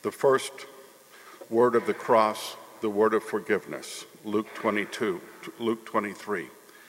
The first word of the cross, the word of forgiveness, Luke 23.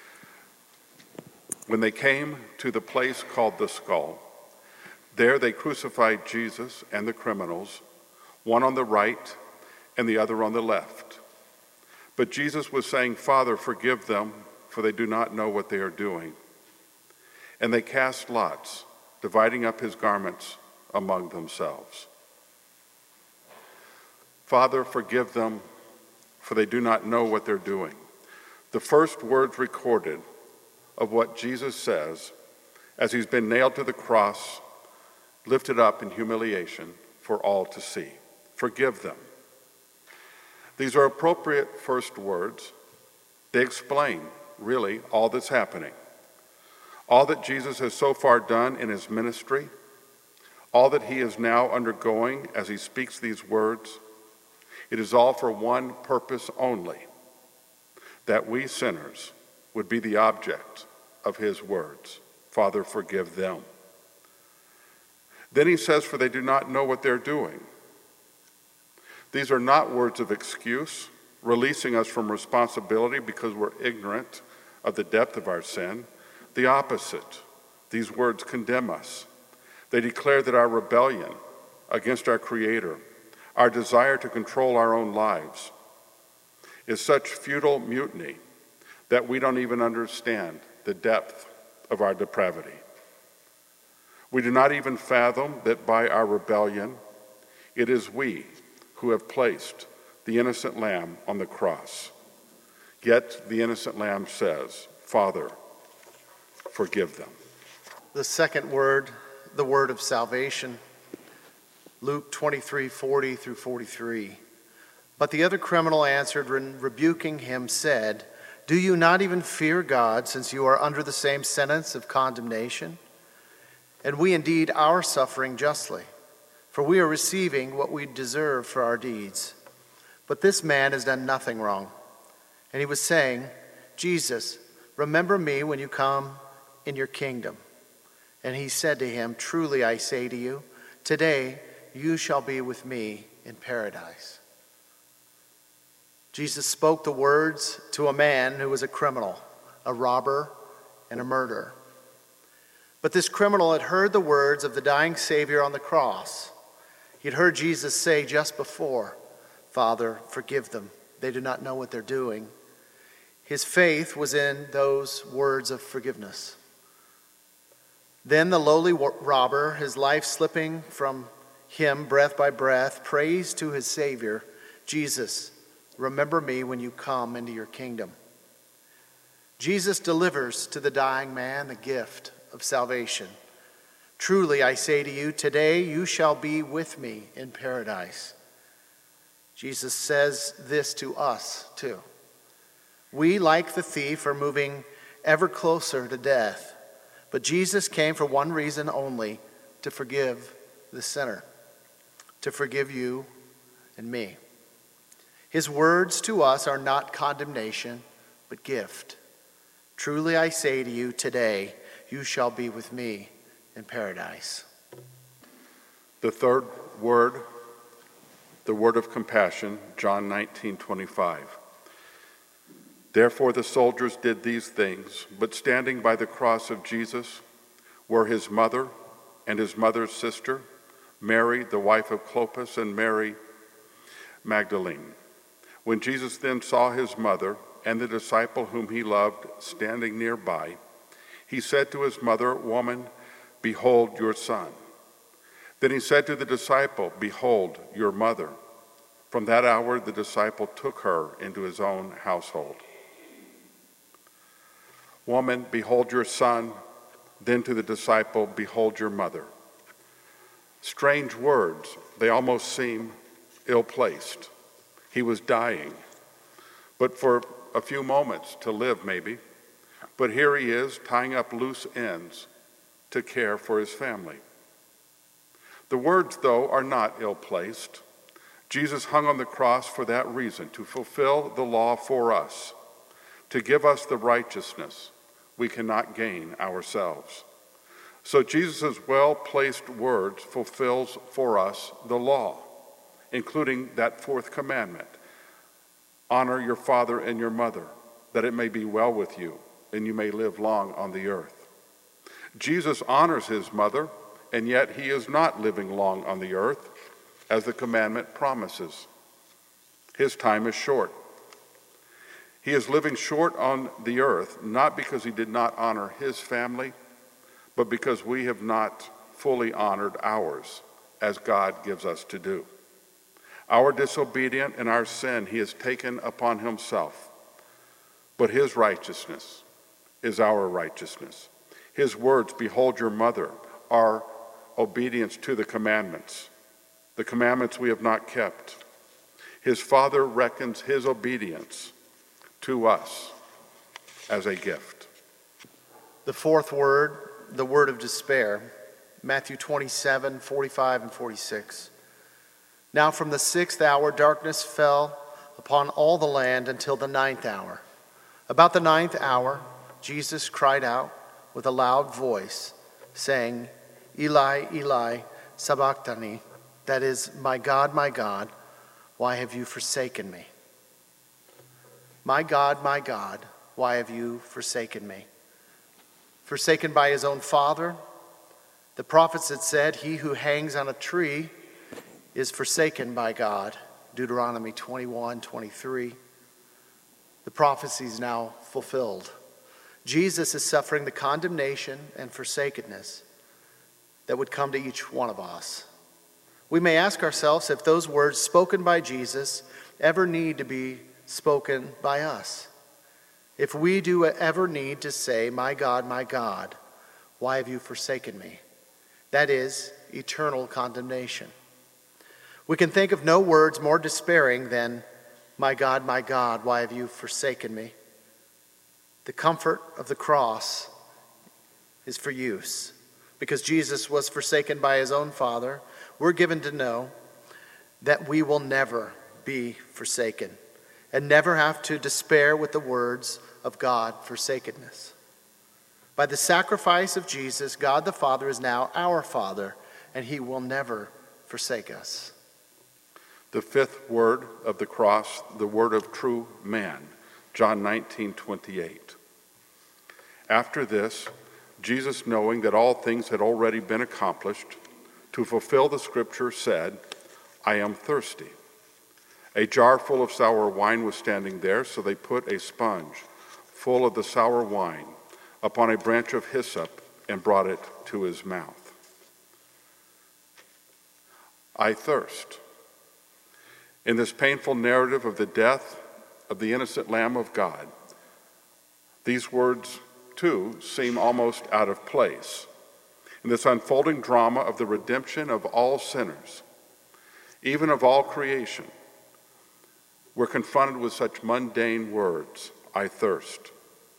When they came to the place called the Skull, there they crucified Jesus and the criminals, one on the right and the other on the left. But Jesus was saying, "Father, forgive them, for they do not know what they are doing." And they cast lots, dividing up his garments among themselves. Father, forgive them, for they do not know what they're doing. The first words recorded of what Jesus says as he's been nailed to the cross, lifted up in humiliation for all to see. Forgive them. These are appropriate first words. They explain, really, all that's happening. All that Jesus has so far done in his ministry, all that he is now undergoing as he speaks these words. It is all for one purpose only, that we sinners would be the object of his words. Father, forgive them. Then he says, for they do not know what they're doing. These are not words of excuse, releasing us from responsibility because we're ignorant of the depth of our sin. The opposite. These words condemn us. They declare that our rebellion against our Creator, our desire to control our own lives, is such futile mutiny that we don't even understand the depth of our depravity. We do not even fathom that by our rebellion, it is we who have placed the innocent lamb on the cross. Yet the innocent lamb says, Father, forgive them. The second word, the word of salvation, Luke 23:40 through 43. But the other criminal answered, and rebuking him, said, "Do you not even fear God, since you are under the same sentence of condemnation? And we indeed are suffering justly, for we are receiving what we deserve for our deeds. But this man has done nothing wrong." And he was saying, "Jesus, remember me when you come in your kingdom." And he said to him, "Truly I say to you, today you shall be with me in paradise." Jesus spoke the words to a man who was a criminal, a robber, and a murderer. But this criminal had heard the words of the dying Savior on the cross. He had heard Jesus say just before, "Father, forgive them. They do not know what they're doing." His faith was in those words of forgiveness. Then the lowly robber, his life slipping from him breath by breath, prays to his Savior, "Jesus, remember me when you come into your kingdom." Jesus delivers to the dying man the gift of salvation. "Truly I say to you, today you shall be with me in paradise." Jesus says this to us too. We, like the thief, are moving ever closer to death. But Jesus came for one reason only, to forgive the sinner, to forgive you and me. His words to us are not condemnation, but gift. "Truly I say to you, today you shall be with me in paradise." The third word, the word of compassion, John 19:25. Therefore the soldiers did these things, but standing by the cross of Jesus were his mother and his mother's sister, Mary, the wife of Clopas, and Mary Magdalene. When Jesus then saw his mother and the disciple whom he loved standing nearby, he said to his mother, "Woman, behold your son." Then he said to the disciple, "Behold your mother." From that hour the disciple took her into his own household. "Woman, behold your son." Then to the disciple, "Behold your mother." Strange words, they almost seem ill-placed. He was dying, but for a few moments to live maybe. But here he is tying up loose ends to care for his family. The words, though, are not ill-placed. Jesus hung on the cross for that reason, to fulfill the law for us, to give us the righteousness we cannot gain ourselves. So Jesus' well-placed words fulfills for us the law. including that fourth commandment: honor your father and your mother, that it may be well with you and you may live long on the earth. Jesus honors his mother, and yet he is not living long on the earth, as the commandment promises. His time is short. He is living short on the earth, not because he did not honor his family, but because we have not fully honored ours, as God gives us to do. Our disobedience and our sin he has taken upon himself, but his righteousness is our righteousness. His words, behold your mother, are obedience to the commandments we have not kept. His Father reckons his obedience to us as a gift. The fourth word, the word of despair, Matthew 27, 45 and 46. Now from the 6th hour darkness fell upon all the land until the 9th hour. About the 9th hour, Jesus cried out with a loud voice, saying, Eli, Eli, sabachthani, that is, my God, why have you forsaken me? My God, why have you forsaken me? Forsaken by his own Father. The prophets had said, he who hangs on a tree is forsaken by God. Deuteronomy 21:23. The prophecy is now fulfilled. Jesus is suffering the condemnation and forsakenness that would come to each one of us. We may ask ourselves if those words spoken by Jesus ever need to be spoken by us. If we do ever need to say, my God, why have you forsaken me? That is eternal condemnation. We can think of no words more despairing than, my God, why have you forsaken me? The comfort of the cross is for use. Because Jesus was forsaken by his own Father, we're given to know that we will never be forsaken and never have to despair with the words of God forsakenness. By the sacrifice of Jesus, God the Father is now our Father, and he will never forsake us. The fifth word of the cross, the word of true man, John 19:28. After this, Jesus, knowing that all things had already been accomplished, to fulfill the scripture, said, I am thirsty. A jar full of sour wine was standing there, so they put a sponge full of the sour wine upon a branch of hyssop and brought it to his mouth. I thirst. In this painful narrative of the death of the innocent Lamb of God, these words, too, seem almost out of place. In this unfolding drama of the redemption of all sinners, even of all creation, we're confronted with such mundane words, I thirst.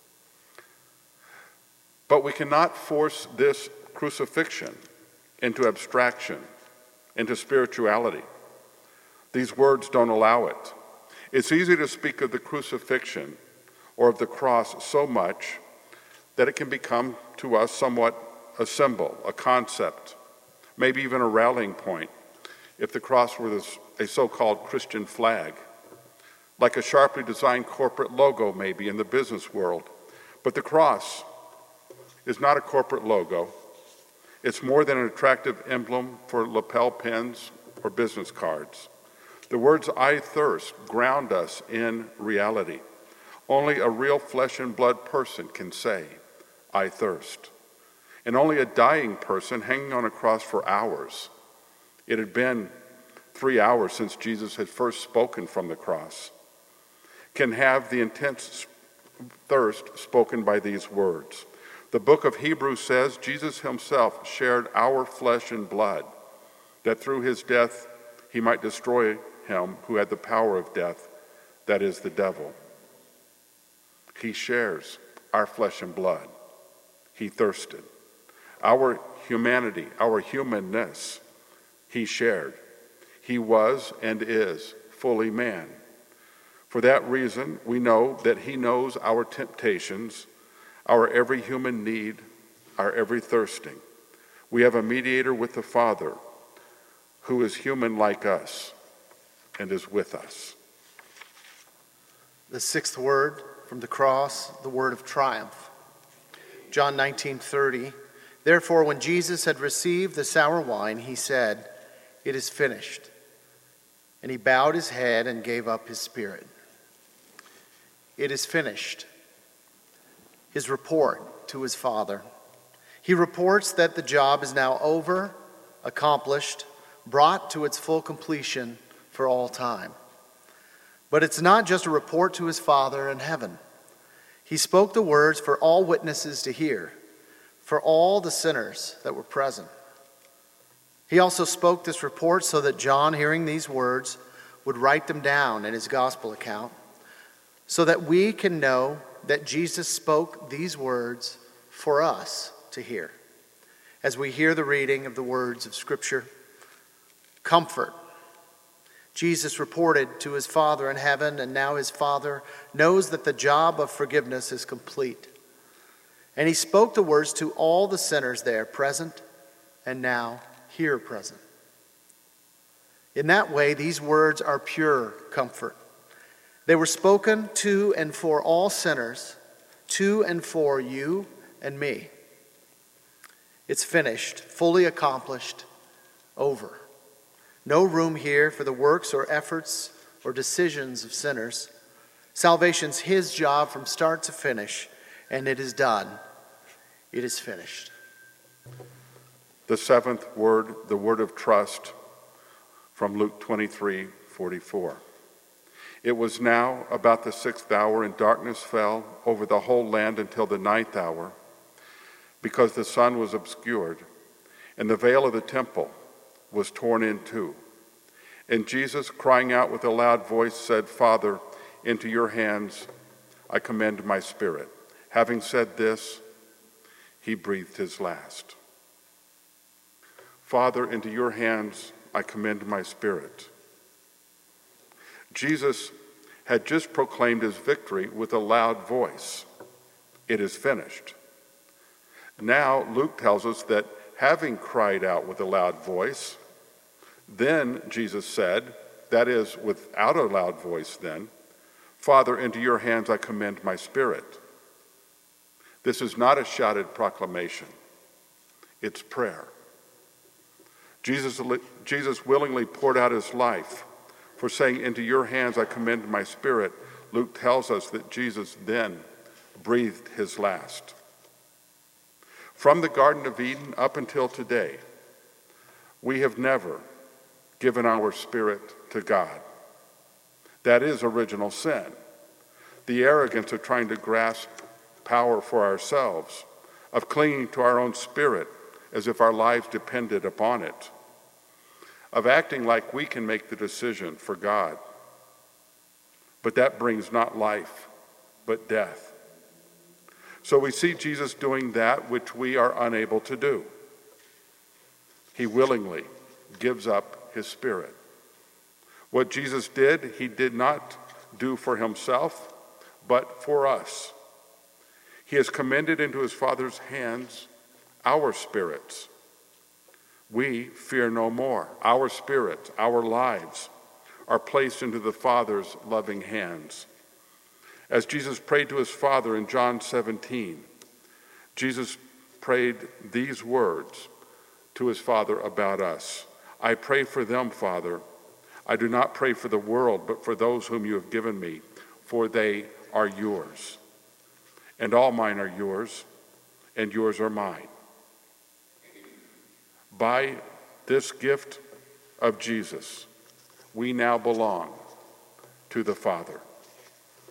But we cannot force this crucifixion into abstraction, into spirituality. These words don't allow it. It's easy to speak of the crucifixion or of the cross so much that it can become to us somewhat a symbol, a concept, maybe even a rallying point, if the cross were a so-called Christian flag, like a sharply designed corporate logo maybe in the business world. But the cross is not a corporate logo. It's more than an attractive emblem for lapel pins or business cards. The words I thirst ground us in reality. Only a real flesh and blood person can say, I thirst. And only a dying person hanging on a cross for hours. It had been 3 hours since Jesus had first spoken from the cross, can have the intense thirst spoken by these words. The book of Hebrews says Jesus himself shared our flesh and blood, that through his death he might destroy him who had the power of death, that is the devil. He shares our flesh and blood. He thirsted. Our humanity, our humanness, he shared. He was and is fully man. For that reason, we know that he knows our temptations, our every human need, our every thirsting. We have a mediator with the Father who is human like us. and is with us. The sixth word from the cross, the word of triumph. John 19:30. Therefore, when Jesus had received the sour wine, he said, "It is finished." And he bowed his head and gave up his spirit. It is finished. His report to his Father. He reports that the job is now over, accomplished, brought to its full completion for all time. But it's not just a report to his Father in heaven. He spoke the words for all witnesses to hear, for all the sinners that were present. He also spoke this report so that John, hearing these words, would write them down in his gospel account, so that we can know that Jesus spoke these words for us to hear. As we hear the reading of the words of Scripture, comfort. Jesus reported to his Father in heaven, and now his Father knows that the job of forgiveness is complete. And he spoke the words to all the sinners there present and now here present. In that way, these words are pure comfort. They were spoken to and for all sinners, to and for you and me. It's finished, fully accomplished, over. No room here for the works or efforts or decisions of sinners. Salvation's his job from start to finish, and it is done. It is finished. The seventh word, the word of trust, from Luke 23:44. It was now about the 6th hour, and darkness fell over the whole land until the 9th hour, because the sun was obscured, and the veil of the temple was torn in two. And Jesus, crying out with a loud voice, said, "Father, into your hands I commend my spirit." Having said this, he breathed his last. Father, into your hands I commend my spirit. Jesus had just proclaimed his victory with a loud voice. It is finished. Now Luke tells us that having cried out with a loud voice, then Jesus said, that is, without a loud voice then, "Father, into your hands I commend my spirit." This is not a shouted proclamation. It's prayer. Jesus willingly poured out his life for saying, "Into your hands I commend my spirit." Luke tells us that Jesus then breathed his last. From the Garden of Eden up until today, we have never given our spirit to God. That is original sin. The arrogance of trying to grasp power for ourselves, of clinging to our own spirit as if our lives depended upon it, of acting like we can make the decision for God. But that brings not life, but death. So we see Jesus doing that which we are unable to do. He willingly gives up his spirit. What Jesus did, he did not do for himself, but for us. He has commended into his Father's hands our spirits. We fear no more. Our spirits, our lives, are placed into the Father's loving hands. As Jesus prayed to his Father in John 17, Jesus prayed these words to his Father about us. "I pray for them, Father. I do not pray for the world, but for those whom you have given me, for they are yours. And all mine are yours, and yours are mine." By this gift of Jesus, we now belong to the Father.